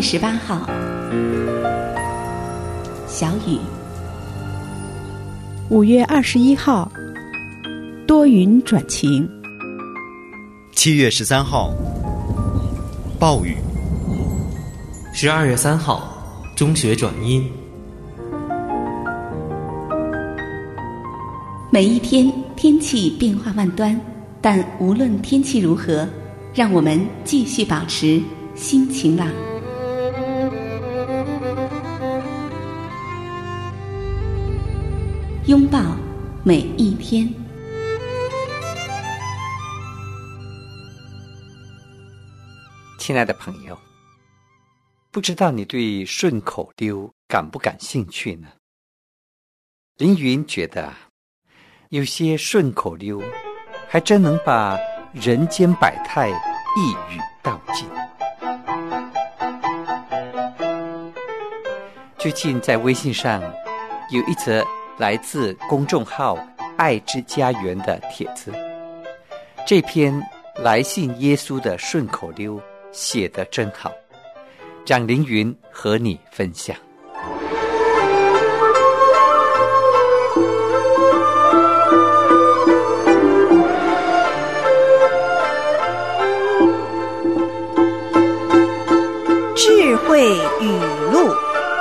18号，小雨。 5月21号，多云转晴。 7月13号，暴雨。 12月3号，中雪转阴。 每一天天气变化万端，但无论天气如何，让我们继续保持心晴朗。拥抱每一天。 亲爱的朋友，不知道你对顺口溜感不感兴趣呢？凌云觉得有些顺口溜还真能把人间百态一语道尽。最近在微信上有一则来自公众号爱之家园的帖子，这篇来信耶稣的顺口溜写得真好，让凌云和你分享。 智慧语录。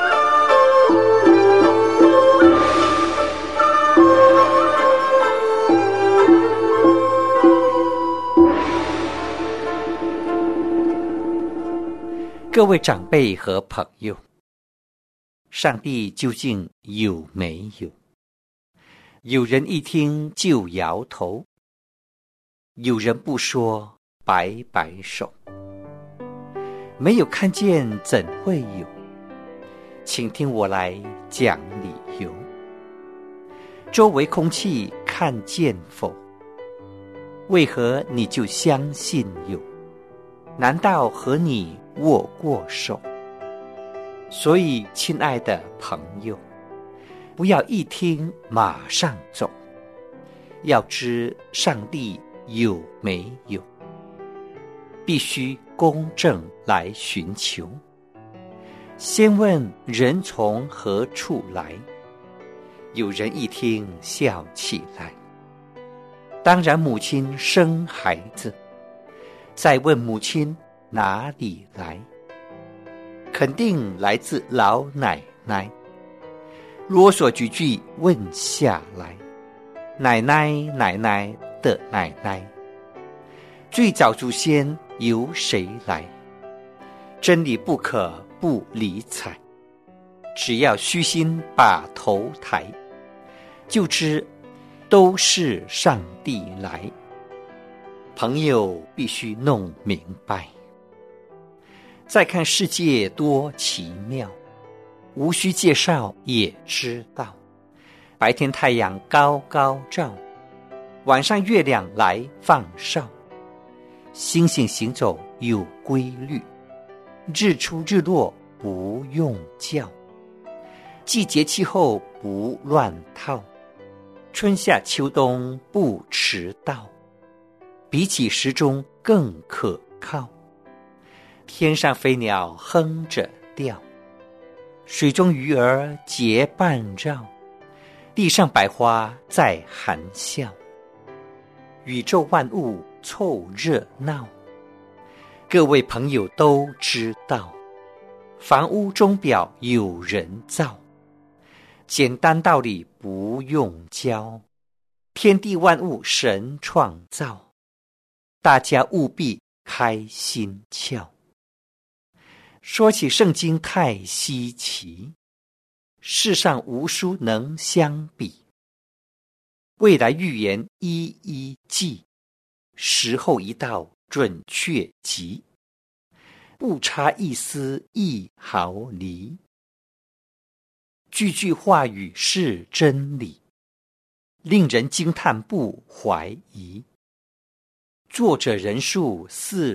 各位长辈和朋友，上帝究竟有没有？有人一听就摇头，有人不说摆摆手。没有看见怎会有？请听我来讲理由。周围空气看见否？为何你就相信有？难道和你握过手？所以亲爱的朋友，不要一听马上走，要知上帝有没有，必须公正来寻求。先问人从何处来，有人一听笑起来。当然母亲生孩子，再问母亲哪里来，肯定来自老奶奶。啰嗦几句问下来，奶奶奶奶的奶奶，最早祖先由谁来？真理不可不理睬，只要虚心把头抬，就知都是上帝来。朋友必须弄明白。再看世界多奇妙，无需介绍也知道。白天太阳高高照，晚上月亮来放哨。星星行走有规律，日出日落不用叫。季节气候不乱套，春夏秋冬不迟到。比起时钟更可靠。天上飞鸟哼着调，水中鱼儿结伴绕，地上百花在含笑。宇宙万物凑热闹，各位朋友都知道，房屋钟表有人造，简单道理不用教，天地万物神创造，大家务必开心窍。说起圣经太稀奇，世上无书能相比，未来预言一一记，时候一到准确极，不差一丝一毫厘，句句话语是真理，令人惊叹不怀疑。作者人数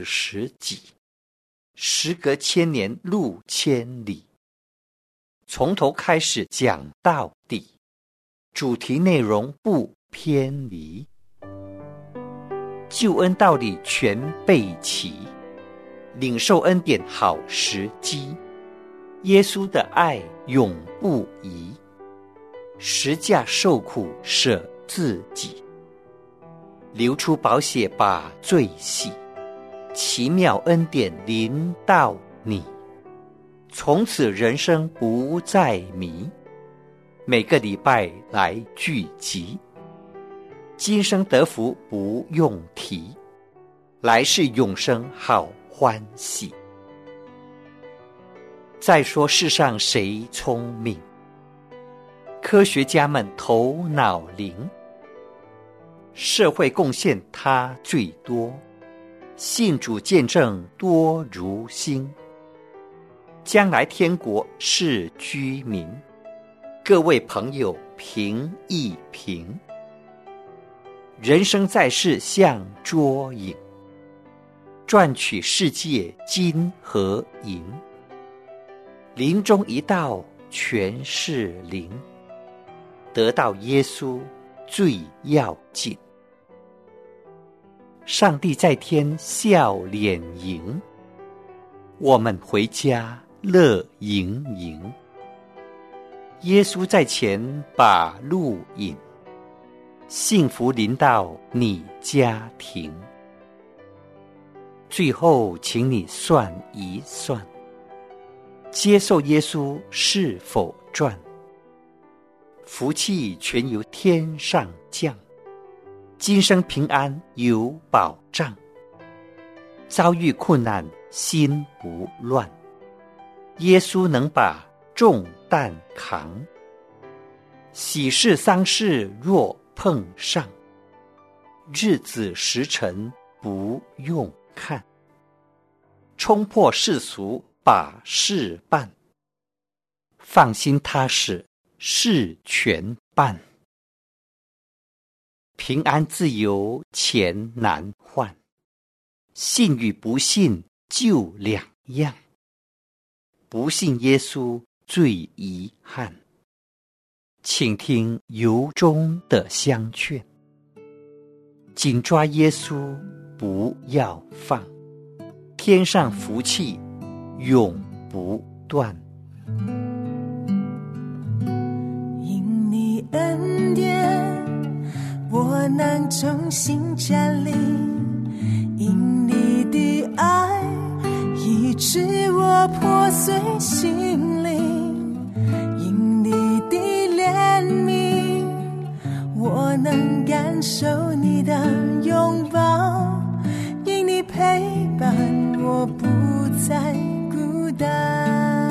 40几，时隔千年路千里，从头开始讲到底，主题内容不偏离，救恩道理全备齐， 领受恩典好时机。耶稣的爱永不移，十架受苦舍自己，流出宝血把罪洗，奇妙恩典临到你，从此人生不再迷。每个礼拜来聚集，今生得福不用提，来世永生好欢喜。再说世上谁聪明？科学家们头脑灵，社会贡献他最多，信主见证多如星。将来天国是居民，各位朋友评一评。人生在世像捉影，赚取世界金和银。临终一到全是灵，得到耶稣最要紧。上帝在天笑脸迎，我们回家乐盈盈。耶稣在前把路引，幸福临到你家庭。最后请你算一算，接受耶稣是否赚？福气全由天上降，今生平安有保障。遭遇困难心不乱，耶稣能把重担扛。喜事丧事若碰上，日子时辰不用看，冲破世俗把事办，放心踏实事全办。平安自由钱难换，信与不信就两样。不信耶稣最遗憾，请听由衷的相劝，紧抓耶稣不要放，天上福气永不断。 因你恩典，我能重新站立，因你的爱医治我破碎心灵，因你的怜悯，我能感受你的拥抱，因你陪伴我不再孤单，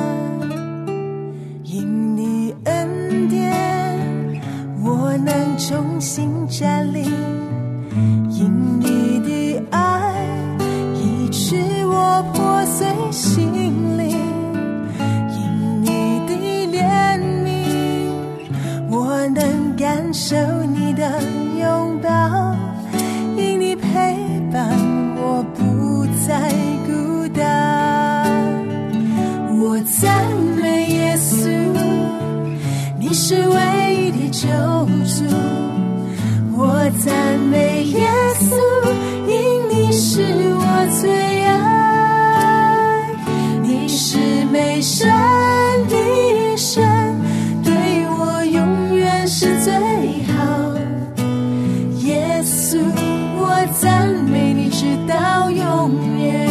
因你恩典，我能重新站立，因你的爱医治我破碎心灵，因你的怜悯，我能感受你的拥抱，因你陪伴我不再孤单。我赞美耶稣，你是唯一的救主。我赞美耶稣，因你是我最爱，你是美善的神，对我永远是最好。耶稣，我赞美你直到永远。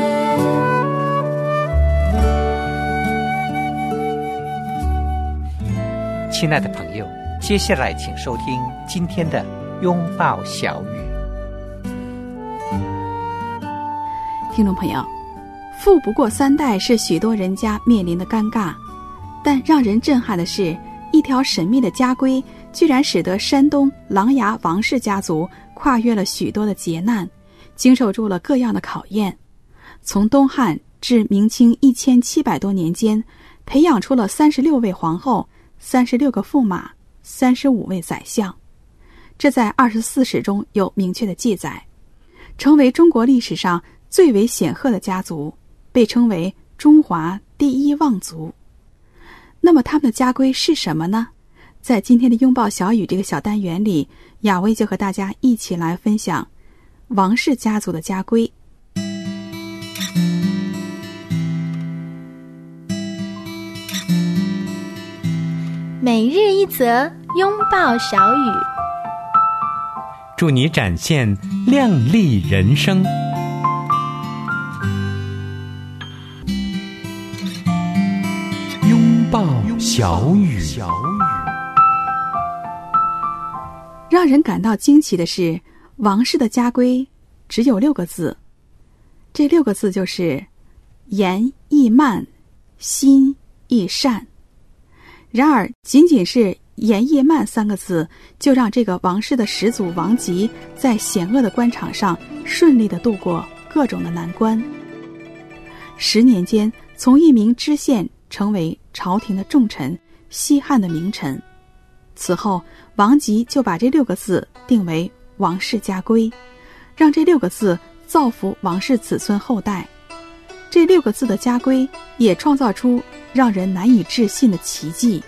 亲爱的朋友，接下来请收听今天的拥抱小语。 听众朋友，富不过三代是许多人家面临的尴尬，但让人震撼的是，一条神秘的家规居然使得山东琅琊王氏家族跨越了许多的劫难，经受住了各样的考验。从东汉至明清1700多年间，培养出了36位皇后、36个驸马、35位宰相，这在24史中有明确的记载，成为中国历史上最为显赫的家族，被称为中华第一望族。那么他们的家规是什么呢？在今天的拥抱小语这个小单元里，雅薇就和大家一起来分享王氏家族的家规。 每日一则拥抱小雨， 祝你展现亮丽人生。拥抱小雨。 让人感到惊奇的是，王氏的家规只有6个字，这6个字就是言易慢，心易善。然而仅仅是言易慢3个字，就让这个王氏的始祖王吉在险恶的官场上顺利地度过各种的难关。10年间，从一名知县成为朝廷的重臣，西汉的名臣。此后，王吉就把这6个字定为王氏家规，让这6个字造福王氏子孙后代。这6个字的家规也创造出让人难以置信的奇迹。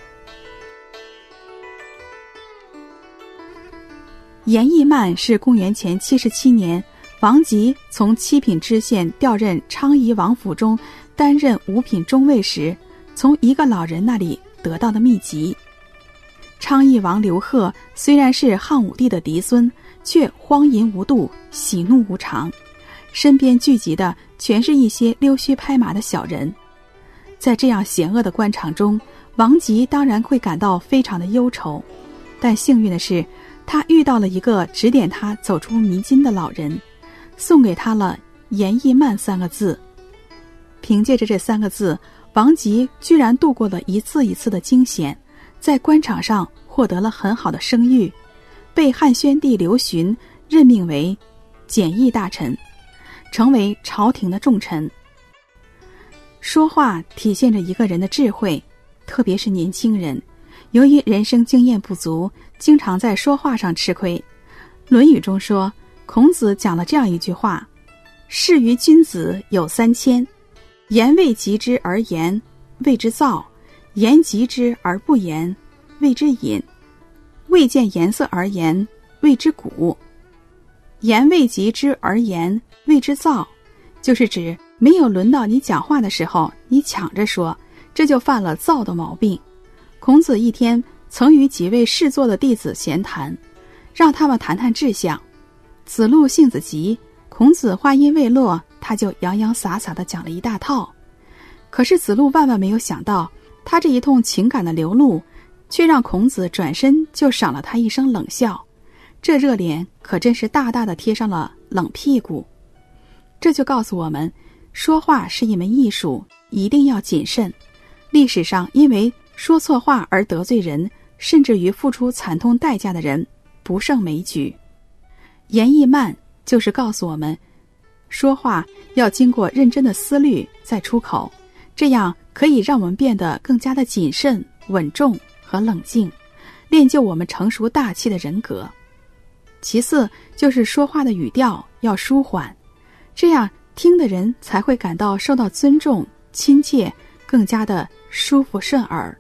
严义曼是公元前77年，王吉从7品知县调任昌邑王府中担任5品中尉时，从一个老人那里得到的秘籍。昌邑王刘贺虽然是汉武帝的嫡孙，却荒淫无度，喜怒无常，身边聚集的全是一些溜须拍马的小人。在这样险恶的官场中，王吉当然会感到非常的忧愁，但幸运的是，他遇到了一个指点他走出迷津的老人，送给他了严义慢3个字。凭借着这3个字，王吉居然度过了一次一次的惊险，在官场上获得了很好的声誉，被汉宣帝刘询任命为检议大臣，成为朝廷的重臣。说话体现着一个人的智慧，特别是年轻人，由于人生经验不足，经常在说话上吃亏。《论语》中说，孔子讲了这样一句话：事于君子有3千，言未及之而言，谓之躁；言及之而不言，谓之隐；未见颜色而言，谓之古。言未及之而言，谓之躁，就是指没有轮到你讲话的时候，你抢着说，这就犯了躁的毛病。孔子一天曾与几位侍坐的弟子闲谈，让他们谈谈志向。子路性子急，孔子话音未落，他就洋洋洒洒地讲了一大套。可是子路万万没有想到，他这一通情感的流露，却让孔子转身就赏了他一声冷笑。这热脸可真是大大的贴上了冷屁股。这就告诉我们，说话是一门艺术，一定要谨慎。历史上因为说错话而得罪人，甚至于付出惨痛代价的人不胜枚举。严义慢就是告诉我们，说话要经过认真的思虑再出口，这样可以让我们变得更加的谨慎、稳重和冷静，练就我们成熟大气的人格。其次就是说话的语调要舒缓，这样听的人才会感到受到尊重、亲切，更加的舒服顺耳。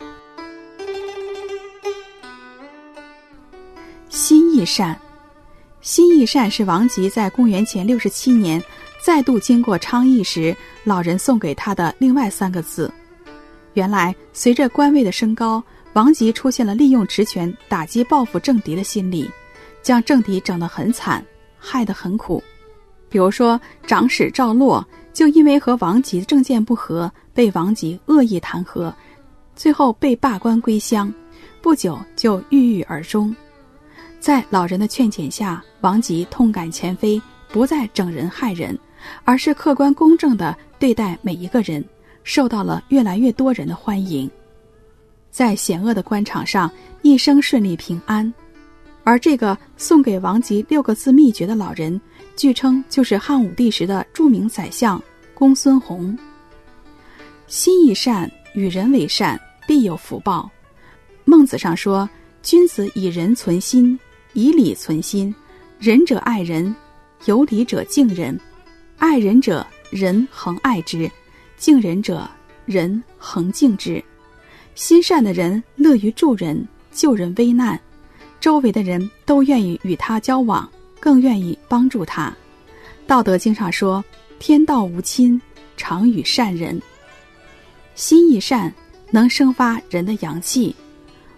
心易善，心易善是王吉在公元前67年再度经过昌邑时，老人送给他的另外3个字。原来随着官位的升高，王吉出现了利用职权打击报复政敌的心理，将政敌整得很惨，害得很苦。比如说长史赵洛就因为和王吉政见不合，被王吉恶意弹劾，最后被罢官归乡，不久就郁郁而终。在老人的劝解下，王吉痛改前非，不再整人害人，而是客观公正地对待每一个人，受到了越来越多人的欢迎。在险恶的官场上一生顺利平安。而这个送给王吉6个字秘诀的老人，据称就是汉武帝时的著名宰相公孙弘。心易善，与人为善，必有福报。孟子上说，君子以仁存心，以礼存心，仁者爱人，有礼者敬人，爱人者人恒爱之，敬人者人恒敬之。心善的人乐于助人，救人危难，周围的人都愿意与他交往，更愿意帮助他。道德经上说，天道无亲，常与善人。心易善能生发人的阳气，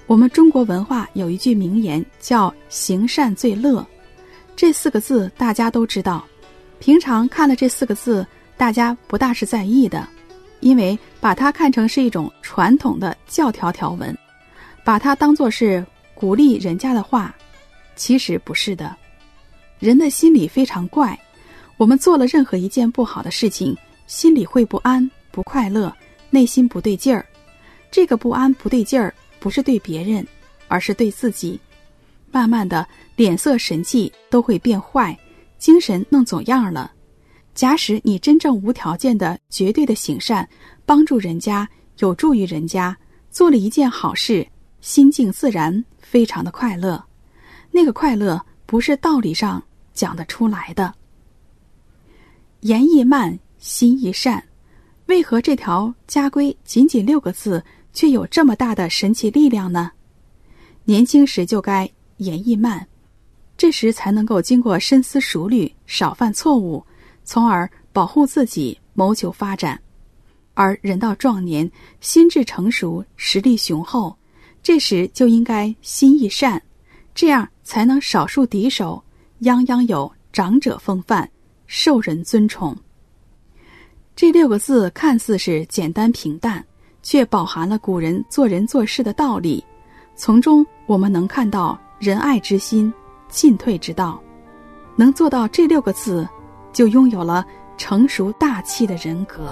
我们中国文化有一句名言叫行善最乐，这4个字大家都知道，平常看了这4个字大家不大是在意的，因为把它看成是一种传统的教条条文，把它当作是鼓励人家的话，其实不是的。人的心理非常怪，我们做了任何一件不好的事情，心里会不安、不快乐，内心不对劲儿。这个不安不对劲儿不是对别人，而是对自己。慢慢的脸色神气都会变坏，精神弄走样了。假使你真正无条件的绝对的行善，帮助人家，有助于人家，做了一件好事，心境自然非常的快乐。那个快乐不是道理上讲得出来的。言易慢，心易善，为何这条家规仅仅6个字却有这么大的神奇力量呢？年轻时就该言易慢，这时才能够经过深思熟虑，少犯错误，从而保护自己，谋求发展。而人到壮年，心智成熟，实力雄厚，这时就应该心易善，这样才能少树敌手，泱泱有长者风范，受人尊崇。这6个字看似是简单平淡，却饱含了古人做人做事的道理，从中我们能看到仁爱之心，进退之道。能做到这6个字，就拥有了成熟大气的人格。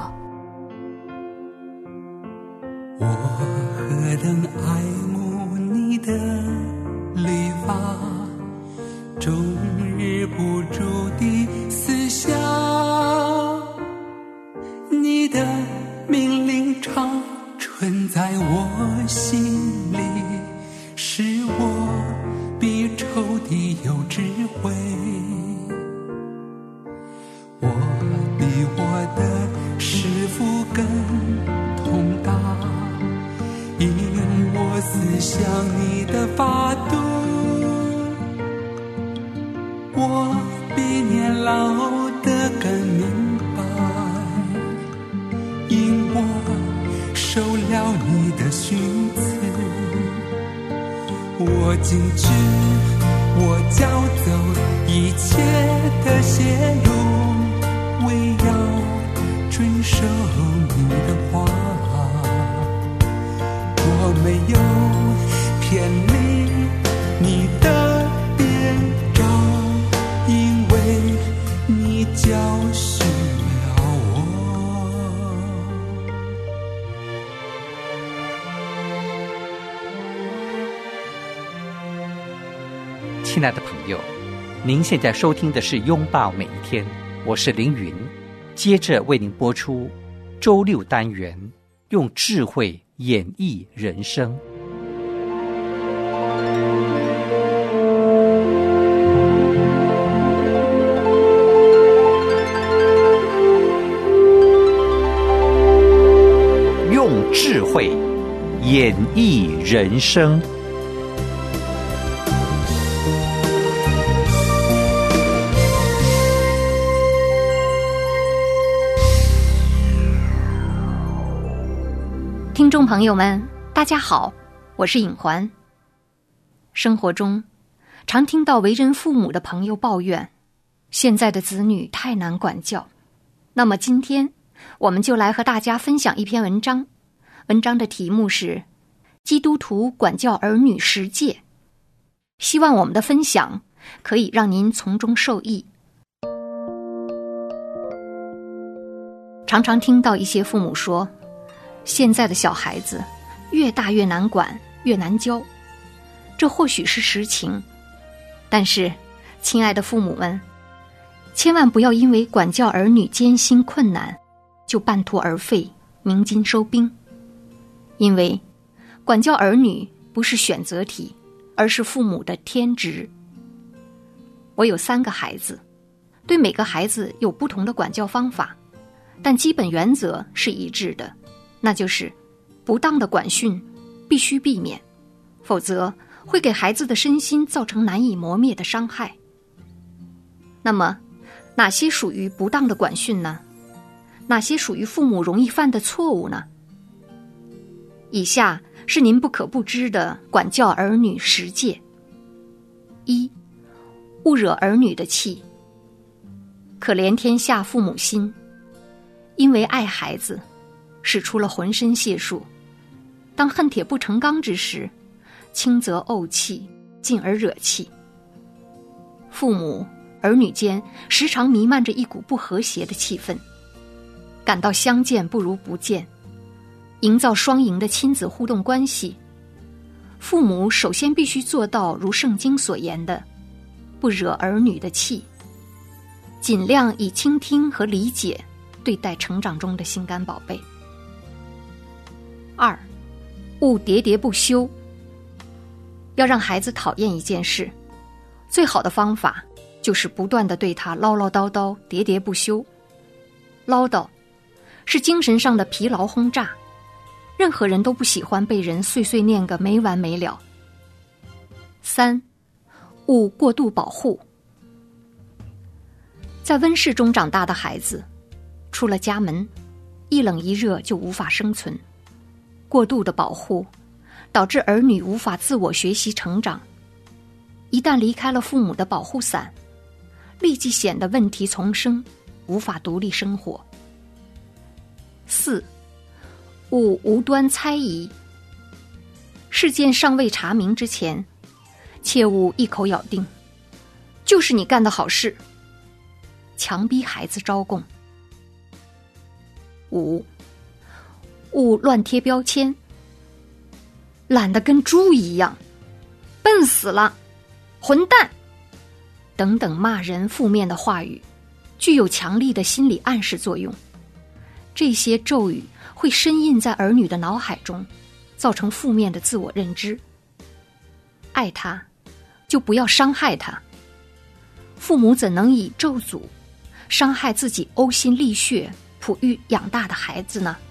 我何等爱慕你的律法，终日不住地思想，你的命令常存在我心里，使我比仇敌有智慧。我比我的师父更通达，因我思想你的法度。我比年老的更明白，因我受了你的训词。我禁止我教走一切的邪路，为要遵守你的话。我没有偏离你的鞭章，因为你教训了我。 亲爱的朋友，您现在收听的是拥抱每一天，我是凌云，接着为您播出周6单元，用智慧演绎人生。用智慧演绎人生。 听众朋友们，大家好，我是尹环。生活中常听到为人父母的朋友抱怨，现在的子女太难管教。那么今天我们就来和大家分享一篇文章，文章的题目是《基督徒管教儿女10诫》。希望我们的分享可以让您从中受益。常常听到一些父母说，现在的小孩子越大越难管，越难教。这或许是实情，但是亲爱的父母们，千万不要因为管教儿女艰辛困难就半途而废，鸣金收兵。因为管教儿女不是选择题，而是父母的天职。我有3个孩子，对每个孩子有不同的管教方法，但基本原则是一致的，那就是不当的管训必须避免，否则会给孩子的身心造成难以磨灭的伤害。那么哪些属于不当的管训呢？哪些属于父母容易犯的错误呢？以下是您不可不知的管教儿女10戒。1. 勿惹儿女的气。可怜天下父母心，因为爱孩子，使出了浑身解数。当恨铁不成钢之时，轻则怄气，进而惹气。父母儿女间时常弥漫着一股不和谐的气氛，感到相见不如不见。营造双赢的亲子互动关系，父母首先必须做到如圣经所言的，不惹儿女的气，尽量以倾听和理解对待成长中的心肝宝贝。2. 勿喋喋不休。要让孩子讨厌一件事，最好的方法就是不断地对他唠唠叨叨，喋喋不休。唠叨是精神上的疲劳轰炸，任何人都不喜欢被人碎碎念个没完没了。3. 勿过度保护。在温室中长大的孩子，出了家门，一冷一热就无法生存。过度的保护导致儿女无法自我学习成长，一旦离开了父母的保护伞，立即显得问题丛生，无法独立生活。4. 勿无端猜疑。事件尚未查明之前，切勿一口咬定就是你干的好事，强逼孩子招供。5. 勿乱贴标签。懒得跟猪一样，笨死了，混蛋等等骂人负面的话语，具有强力的心理暗示作用。这些咒语会深印在儿女的脑海中，造成负面的自我认知。爱他，就不要伤害他。父母怎能以咒诅伤害自己呕心沥血哺育养大的孩子呢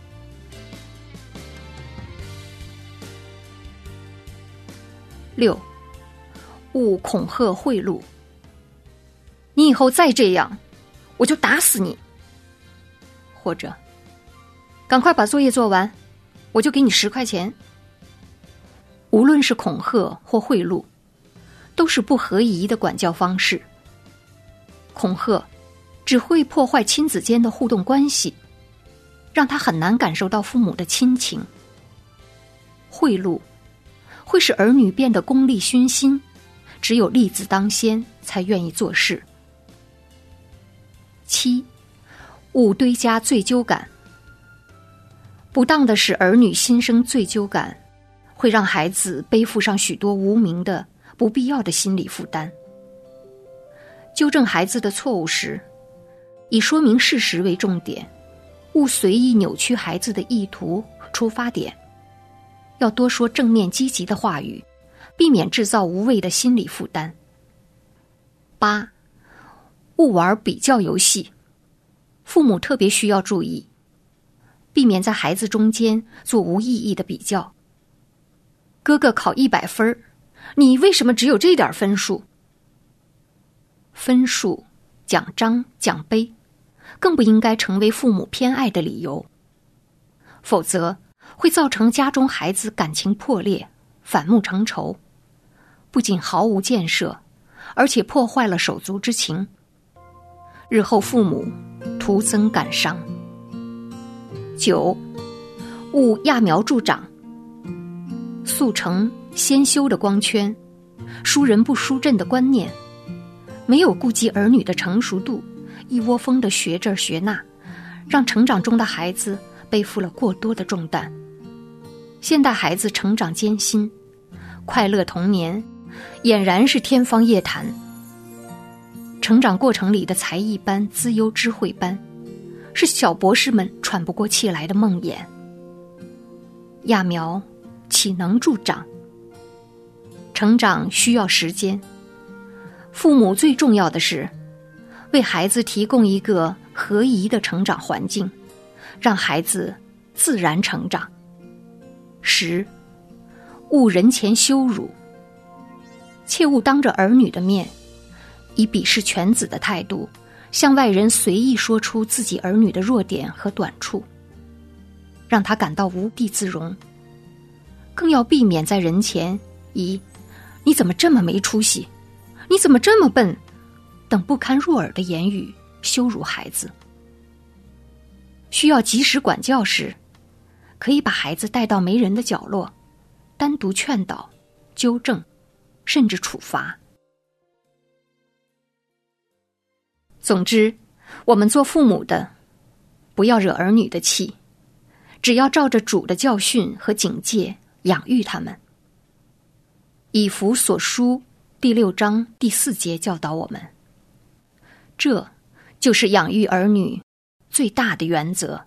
？6. 勿恐吓贿赂。你以后再这样，我就打死你。或者，赶快把作业做完，我就给你10块钱。无论是恐吓或贿赂，都是不合宜的管教方式。恐吓只会破坏亲子间的互动关系，让他很难感受到父母的亲情。贿赂会使儿女变得功利熏心，只有利字当先才愿意做事。7. 勿堆加罪疚感。不当的使儿女心生罪疚感，会让孩子背负上许多无名的、不必要的心理负担。纠正孩子的错误时，以说明事实为重点，勿随意扭曲孩子的意图和出发点。要多说正面积极的话语，避免制造无谓的心理负担。8. 勿玩比较游戏。父母特别需要注意，避免在孩子中间做无意义的比较。哥哥考100分，你为什么只有这点分数？分数、奖章、奖杯，更不应该成为父母偏爱的理由，否则会造成家中孩子感情破裂，反目成仇，不仅毫无建设，而且破坏了手足之情，日后父母徒增感伤。9. 勿揠苗助长。速成先修的光圈，输人不输阵的观念，没有顾及儿女的成熟度，一窝蜂的学这学那，让成长中的孩子背负了过多的重担。现代孩子成长艰辛，快乐童年俨然是天方夜谭。成长过程里的才艺班、资优智慧班，是小博士们喘不过气来的梦魇。揠苗岂能助长？成长需要时间，父母最重要的是为孩子提供一个合宜的成长环境，让孩子自然成长。10. 勿人前羞辱。切勿当着儿女的面，以鄙视犬子的态度，向外人随意说出自己儿女的弱点和短处，让他感到无地自容。 更要避免在人前以“你怎么这么没出息”“你怎么这么笨”等不堪入耳的言语羞辱孩子。需要及时管教时，可以把孩子带到没人的角落，单独劝导、纠正，甚至处罚。总之，我们做父母的，不要惹儿女的气，只要照着主的教训和警戒养育他们。以弗所书第6章第4节教导我们，这就是养育儿女最大的原则。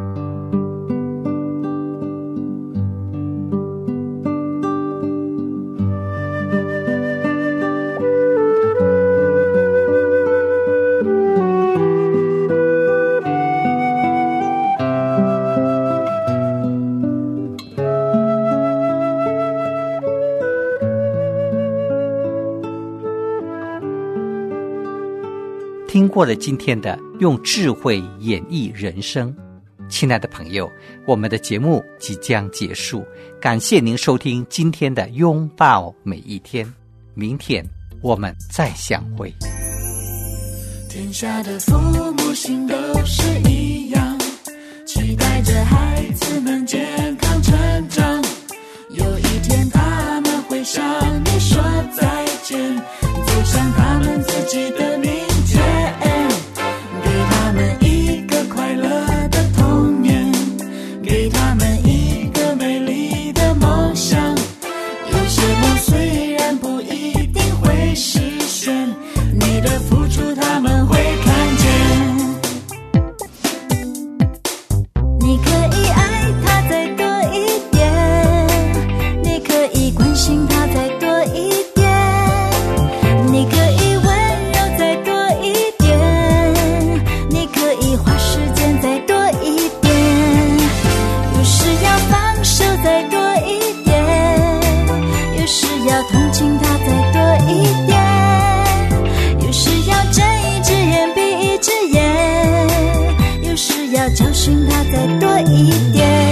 听过了今天的用智慧演绎人生，亲爱的朋友，我们的节目即将结束，感谢您收听今天的拥抱每一天，明天我们再相会。 天下的父母心都是一样，期待着孩子们健康成长，有一天他们会向你说再见，走向他们自己的明天，给他们一个快乐的童年，给他们一个美丽的梦想。有些梦虽然不一定会实现，你的付出他们会看见。 你可以爱他再多一点，你可以关心他再多一点，你可以温柔再多一点，你可以花时间再多一点，有时要放手再多一点，有时要同情他再多一点，有时要睁一只眼闭一只眼，有时要教训他再多一点。